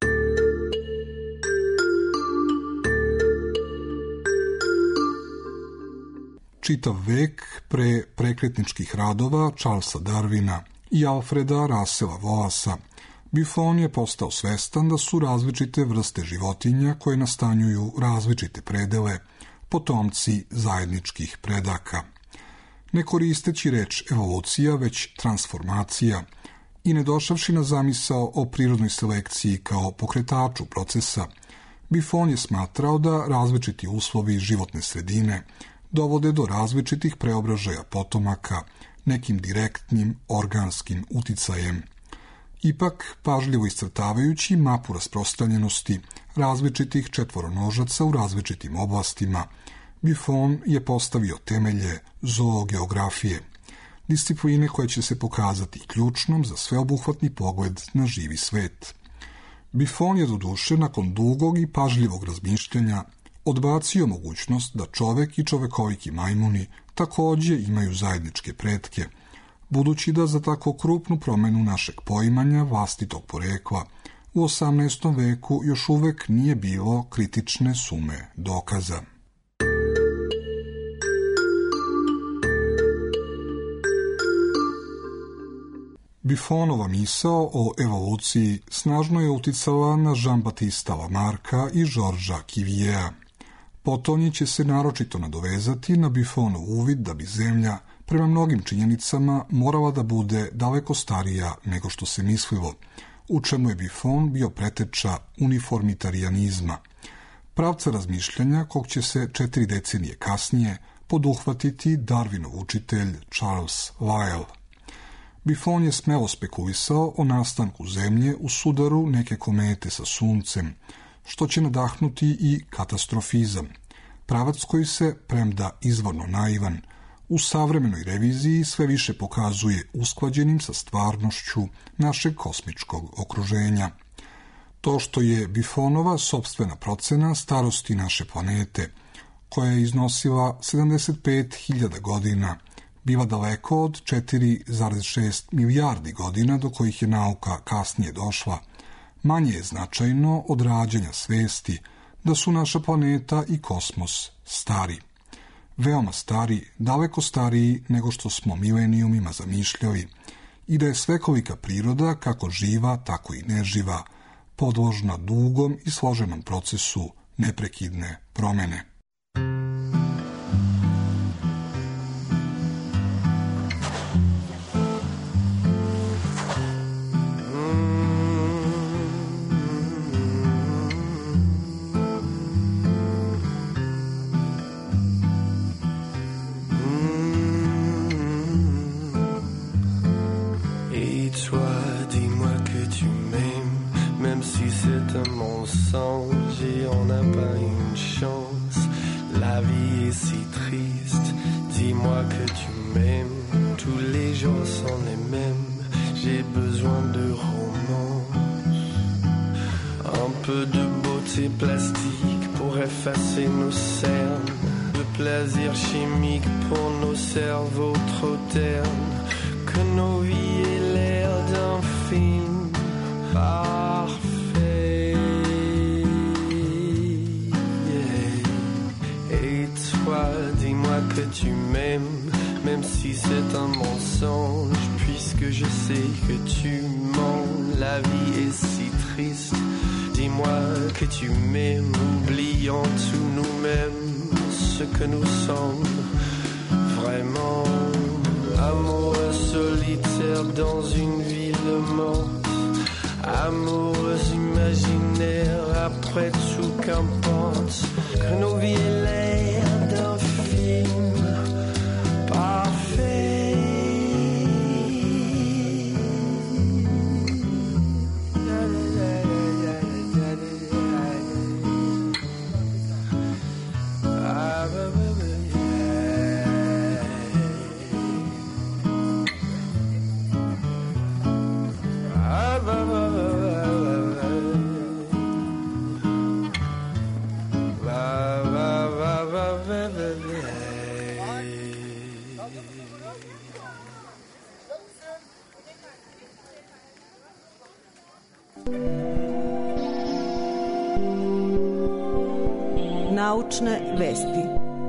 Čitav vek pre prekretničkih radova Charlesa Darwina i Alfreda Russela Wallace, Buffon je postao svestan da su različite vrste životinja koje nastanjuju različite predele, potomci zajedničkih predaka. Ne koristeći reč evolucija, već transformacija, i ne došavši na zamisao o prirodnoj selekciji kao pokretaču procesa, Buffon je smatrao da različiti uslovi životne sredine dovode do različitih preobražaja potomaka nekim direktnim organskim uticajem. Ipak, pažljivo iscrtavajući mapu rasprostranjenosti različitih četvoronožaca u različitim oblastima, Buffon je postavio temelje zoogeografije, discipline koja će se pokazati ključnom za sveobuhvatni pogled na živi svet. Buffon je doduše nakon dugog i pažljivog razmišljanja odbacio mogućnost da čovek i čovekoviki majmuni također imaju zajedničke pretke, budući da za tako krupnu promenu našeg poimanja vlastitog porekla u 18. veku još uvek nije bilo kritične sume dokaza. Buffonova misao o evoluciji snažno je uticala na Jean-Baptista Lamarcka i Georgesa Cuviera. Potonji će se naročito nadovezati na Buffonov uvid da bi Zemlja, prema mnogim činjenicama, morala da bude daleko starija nego što se mislilo, u čemu je Buffon bio preteča uniformitarijanizma, pravca razmišljanja kog će se 4 decenije kasnije poduhvatiti Darwinov učitelj Charles Lyell. Buffon je smelo spekulisao o nastanku Zemlje u sudaru neke komete sa Suncem, što će nadahnuti i katastrofizam, pravac koji se, premda izvorno naivan, u savremenoj reviziji sve više pokazuje usklađenim sa stvarnošću našeg kosmičkog okruženja. To što je Buffonova sopstvena procena starosti naše planete, koja je iznosila 75.000 godina, biva daleko od 4,6 milijardi godina do kojih je nauka kasnije došla, manje je značajno od rađanja svesti da su naša planeta i kosmos stari. Veoma stari, daleko stariji nego što smo milenijumima zamišljali, i da je svekolika priroda, kako živa, tako i neživa, podložna dugom i složenom procesu neprekidne promene. mensonge et on n'a pas une chance. La vie est si triste, dis-moi que tu m'aimes. Tous les jours sont les mêmes, j'ai besoin de romance. Un peu de beauté plastique pour effacer nos cernes, de plaisir chimique pour nos cerveaux trop ternes. Que nos vies aient l'air d'un film parfait. Yeah. Et toi, dis-moi que tu m'aimes, même si c'est un mensonge, puisque je sais que tu mens. La vie est si triste, dis-moi que tu m'aimes, oubliant tous nous-mêmes, ce que nous sommes vraiment. Amoureux solitaire dans une ville morte, amoureux imaginaire, après tout qu'importe, que nos vies aient l'air d'un film parfait. Naučne vesti.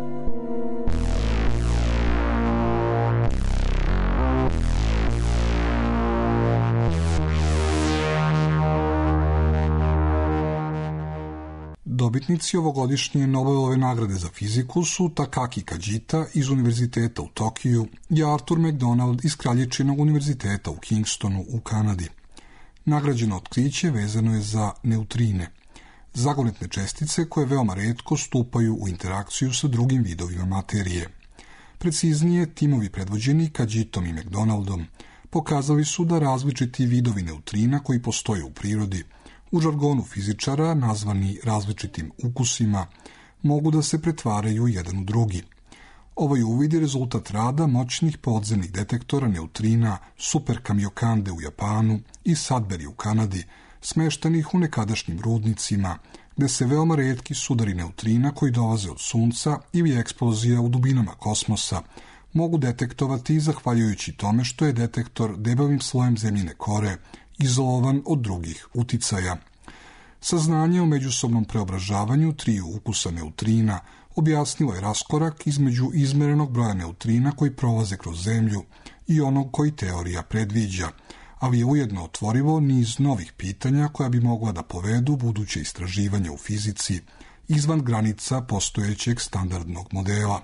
Dobitnici ovogodišnje Nobelove nagrade za fiziku su Takaki Kajita iz Univerziteta u Tokiju i Arthur McDonald iz Kraljičinog univerziteta u Kingstonu u Kanadi. Nagrađeno otkriće vezano je za neutrine, zagonetne čestice koje veoma retko stupaju u interakciju sa drugim vidovima materije. Preciznije, timovi predvođeni Kajitom i McDonaldom pokazali su da različiti vidovi neutrina koji postoje u prirodi, u žargonu fizičara nazvani različitim ukusima, mogu da se pretvaraju jedan u drugi. Ovaj uvid je rezultat rada moćnih podzemnih detektora neutrina Super Kamiokande u Japanu i Sudbury u Kanadi, smeštenih u nekadašnjim rudnicima, gde se veoma retki sudari neutrina koji dolaze od Sunca ili eksplozija u dubinama kosmosa mogu detektovati zahvaljujući tome što je detektor debelim slojem zemljine kore izolovan od drugih uticaja. Saznanje o međusobnom preobražavanju triju ukusa neutrina objasnilo je raskorak između izmerenog broja neutrina koji prolaze kroz zemlju i onog koji teorija predviđa, ali je ujedno otvorilo niz novih pitanja koja bi mogla da povedu buduće istraživanja u fizici izvan granica postojećeg standardnog modela.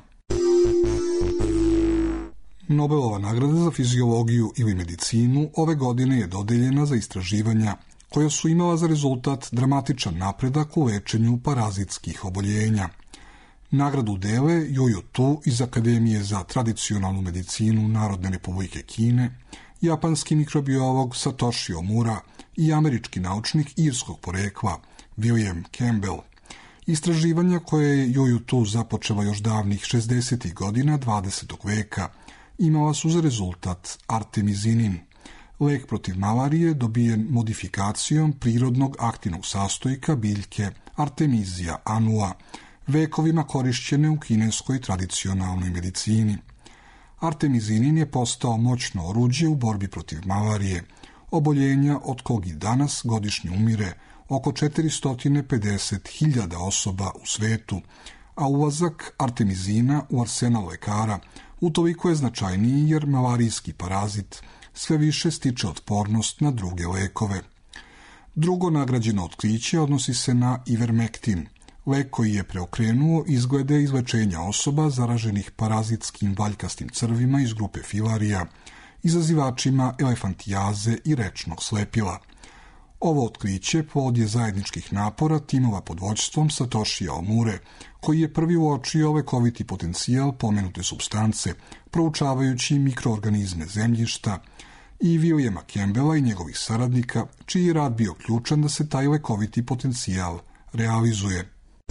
Nobelova nagrada za fiziologiju ili medicinu ove godine je dodeljena za istraživanja koja su imala za rezultat dramatičan napredak u lečenju parazitskih oboljenja. Nagradu dele Juju Tu iz Akademije za tradicionalnu medicinu Narodne republike Kine, japanski mikrobiolog Satoshi Omura i američki naučnik irskog porekla William Campbell. Istraživanja koje je Juju Tu započela još davnih 60. godina 20. veka imala su za rezultat artemizinin, lek protiv malarije dobijen modifikacijom prirodnog aktivnog sastojka biljke Artemisia annua, vekovima korišćene u kineskoj tradicionalnoj medicini. Artemizinin je postao moćno oruđe u borbi protiv malarije, oboljenja od kog i danas godišnje umire oko 450.000 osoba u svetu, a ulazak artemizina u arsenal lekara utoliko je značajniji jer malarijski parazit sve više stiče otpornost na druge lekove. Drugo nagrađeno otkriće odnosi se na ivermektin, lek koji je preokrenuo izglede izlečenja osoba zaraženih parazitskim valjkastim crvima iz grupe filarija, izazivačima elefantijaze i rečnog slepila. Ovo otkriće plod je zajedničkih napora timova pod vođstvom Satoshija Omure, koji je prvi uočio lekoviti potencijal pomenute supstance, proučavajući mikroorganizme zemljišta, i Williama Campbella i njegovih saradnika, čiji je rad bio ključan da se taj lekoviti potencijal realizuje.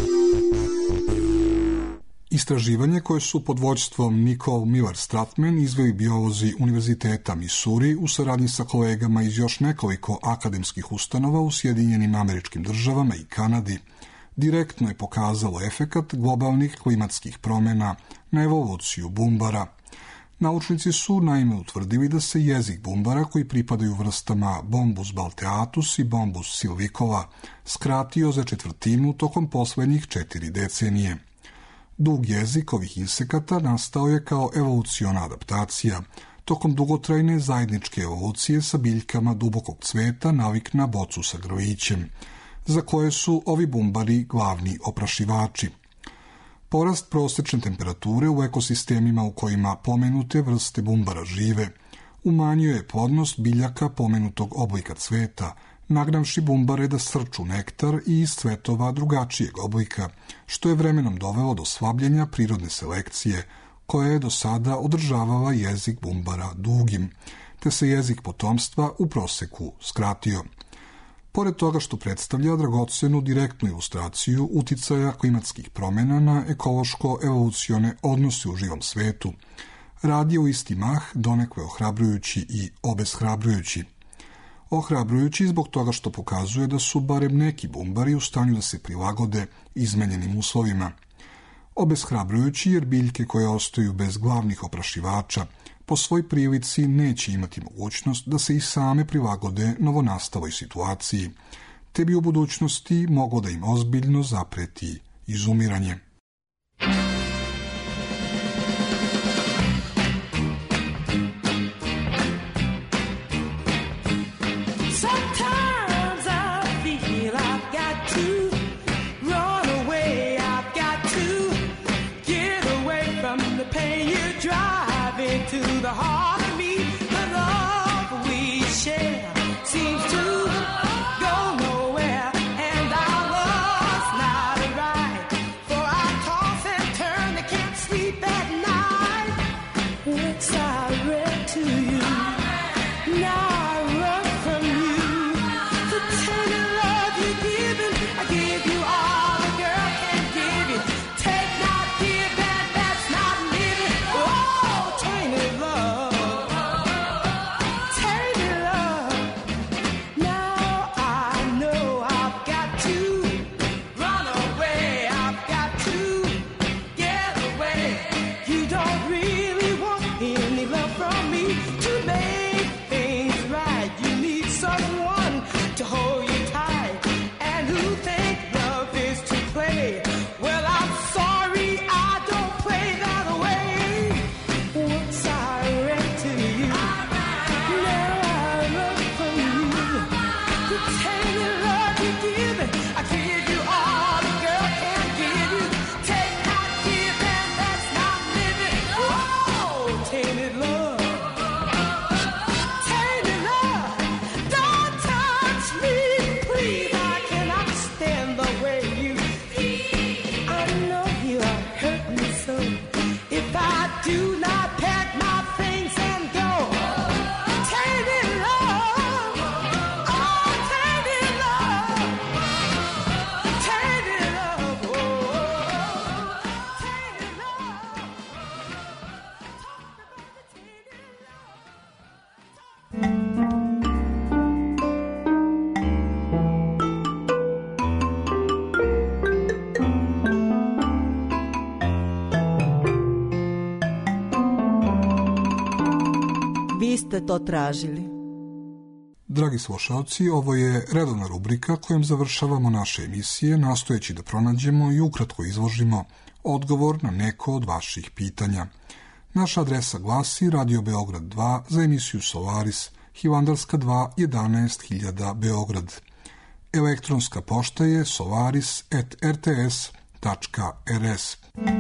Istraživanje koje su pod vođstvom Nicole Miller Stratman izveli biolozi Univerziteta Missouri u saradnji sa kolegama iz još nekoliko akademskih ustanova u Sjedinjenim Američkim Državama i Kanadi, direktno je pokazalo efekat globalnih klimatskih promjena na evoluciju bumbara. Naučnici su naime utvrdili da se jezik bumbara, koji pripadaju vrstama Bombus balteatus i Bombus silvicola, skratio za četvrtinu tokom poslednjih 4 decenije. Dug jezik ovih insekata nastao je kao evoluciona adaptacija, tokom dugotrajne zajedničke evolucije sa biljkama dubokog cveta navik na bocu sa grlićem, za koje su ovi bumbari glavni oprašivači. Porast prosečne temperature u ekosistemima u kojima pomenute vrste bumbara žive umanjio je plodnost biljaka pomenutog oblika cveta, nagnavši bumbare da srču nektar i iz cvetova drugačijeg oblika, što je vremenom dovelo do slabljenja prirodne selekcije, koja je do sada održavala jezik bumbara dugim, te se jezik potomstva u proseku skratio. Pored toga što predstavlja dragocenu direktnu ilustraciju uticaja klimatskih promjena na ekološko-evolucione odnose u živom svetu, rad je u isti mah donekle ohrabrujući i obeshrabrujući. Ohrabrujući zbog toga što pokazuje da su barem neki bumbari u stanju da se prilagode izmenjenim uslovima. Obeshrabrujući jer biljke koje ostaju bez glavnih oprašivača po svoj prilici neće imati mogućnost da se i same prilagode novonastaloj situaciji, te bi u budućnosti moglo da im ozbiljno zapreti izumiranje. Any love from me to ste to tražili. Dragi slušalci, ovo je redovna rubrika kojom završavamo naše emisije, nastojeći da pronađemo i ukratko izložimo odgovor na neko od vaših pitanja. Naša adresa glasi Radio Beograd 2 za emisiju Solaris, Hilandarska 2, 11.000 Beograd. Elektronska pošta je solaris@rts.rs.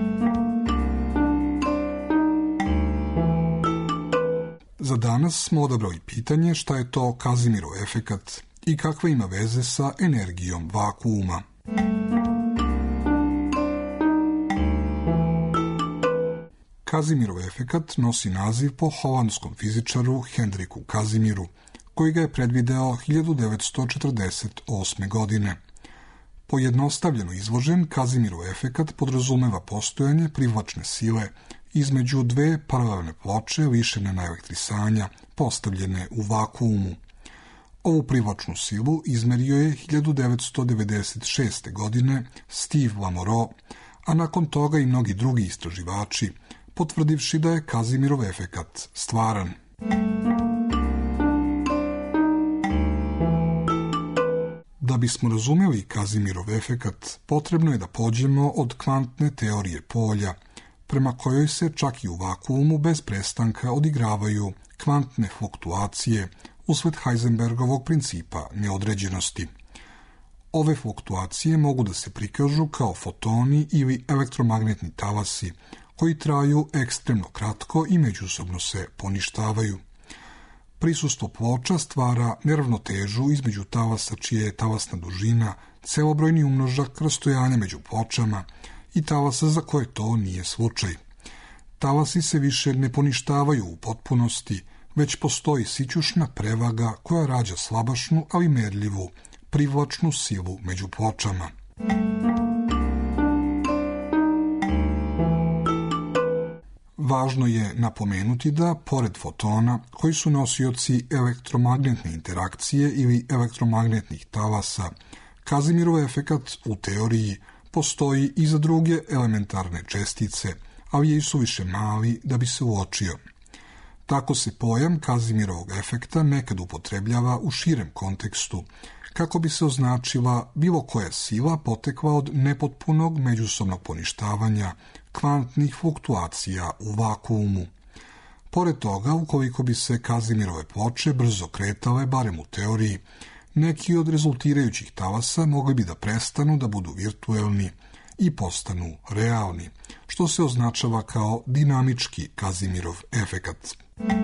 Za danas smo odabrali pitanje šta je to Casimiro efekat i kakva ima veze sa energijom vakuuma. Casimirov efekat nosi naziv po holandskom fizičaru Hendriku Casimiru, koji ga je predvideo 1948. godine. Pojednostavljeno izložen, Casimirov efekat podrazumeva postojanje privlačne sile između dve paralelne ploče lišene naelektrisanja, postavljene u vakuumu. Ovu privlačnu silu izmerio je 1996. godine Steve Lamoureux, a nakon toga i mnogi drugi istraživači, potvrdivši da je Casimirov efekat stvaran. Da bismo razumeli Casimirov efekat, potrebno je da pođemo od kvantne teorije polja, prema kojoj se čak i u vakuumu bez prestanka odigravaju kvantne fluktuacije usled Heisenbergovog principa neodređenosti. Ove fluktuacije mogu da se prikažu kao fotoni ili elektromagnetni talasi, koji traju ekstremno kratko i međusobno se poništavaju. Prisustvo ploča stvara neravnotežu između talasa čija je talasna dužina celobrojni umnožak rastojanja među pločama i talasa za koje to nije slučaj. Talasi se više ne poništavaju u potpunosti, već postoji sićušna prevaga koja rađa slabašnu, ali merljivu, privlačnu silu među pločama. Važno je napomenuti da, pored fotona, koji su nosioci elektromagnetne interakcije ili elektromagnetnih talasa, Casimirov efekat u teoriji postoji i za druge elementarne čestice, ali je isuviše mali da bi se uočio. Tako se pojam Casimirovog efekta nekad upotrebljava u širem kontekstu, kako bi se označila bilo koja sila potekla od nepotpunog međusobnog poništavanja kvantnih fluktuacija u vakuumu. Pored toga, ukoliko bi se Casimirove ploče brzo kretale, barem u teoriji, neki od rezultirajućih talasa mogli bi da prestanu da budu virtuelni i postanu realni, što se označava kao dinamički Casimirov efekat.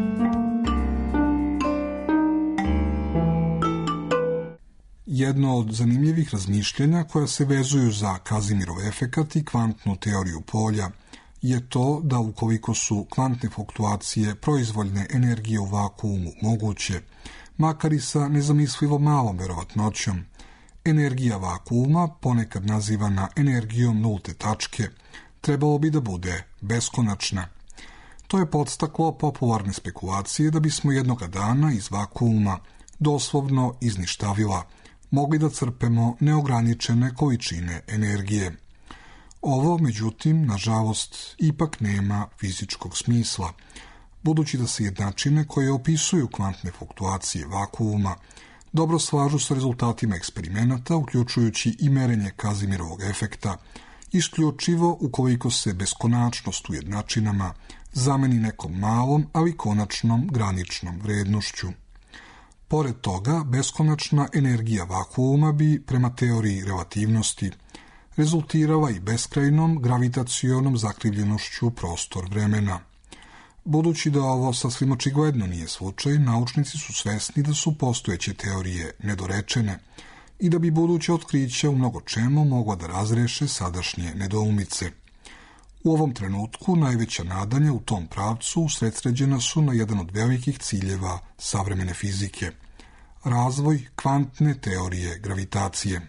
Jedno od zanimljivih razmišljanja koja se vezuju za Casimirov efekat i kvantnu teoriju polja je to da ukoliko su kvantne fluktuacije proizvoljne energije u vakuumu moguće, makar i sa nezamislivo malom verovatnoćom, energija vakuuma, ponekad nazivana energijom nulte tačke, trebalo bi da bude beskonačna. To je podstaklo popularne spekulacije da bismo jednoga dana iz vakuuma, doslovno iz ništavila, mogli da crpemo neograničene količine energije. Ovo, međutim, nažalost, ipak nema fizičkog smisla, budući da se jednačine koje opisuju kvantne fluktuacije vakuuma dobro slažu sa rezultatima eksperimenata, uključujući i merenje Casimirovog efekta, isključivo ukoliko se beskonačnost u jednačinama zameni nekom malom, ali konačnom graničnom vrednošću. Pored toga, beskonačna energija vakuuma bi, prema teoriji relativnosti, rezultirala i beskrajnom gravitacionom zakrivljenošću prostor-vremena. Budući da ovo sasvim očigledno nije slučaj, naučnici su svesni da su postojeće teorije nedorečene i da bi buduće otkrića u mnogo čemu mogla da razreše sadašnje nedoumice. U ovom trenutku najveća nadanja u tom pravcu usredsređena su na jedan od velikih ciljeva savremene fizike – razvoj kvantne teorije gravitacije.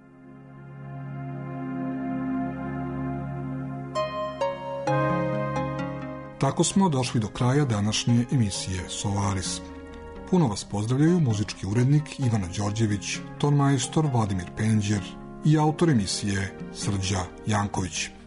Tako smo došli do kraja današnje emisije Solaris. Puno vas pozdravljaju muzički urednik Ivana Đorđević, ton majstor Vladimir Penđer i autor emisije Srđa Janković.